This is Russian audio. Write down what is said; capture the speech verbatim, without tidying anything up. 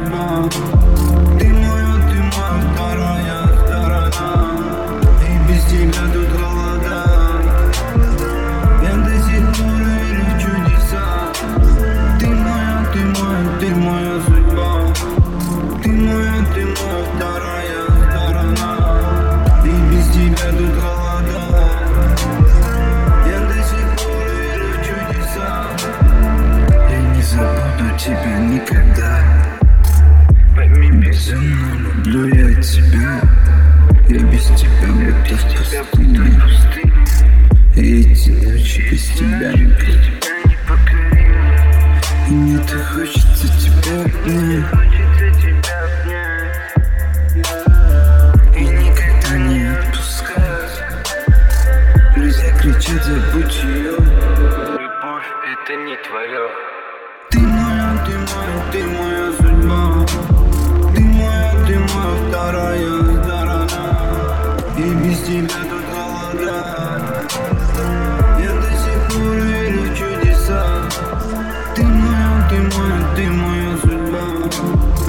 судьба. Ты моя, ты моя вторая сторона. И без тебя тут голода. Я до сих пор верю в чудеса. Ты моя, ты моя, ты моя судьба. Ты моя, ты моя вторая сторона. И без тебя тут голода. Я до сих пор верю в чудеса. Я не забуду тебя никогда. Пойми, безумно люблю я тебя. Я без тебя будто в пустыне. И эти ночи без тебя не покорили. И мне так хочется тебя обнять. И никогда не отпускать. Друзья кричат, забудь ее. Любовь — это не твое. Ты моя, ты моя, ты моя судьба. Ты моя, ты моя вторая сторона. И без тебя тут голода. Я до сих пор верю в чудеса. Ты моя, ты моя, ты моя судьба.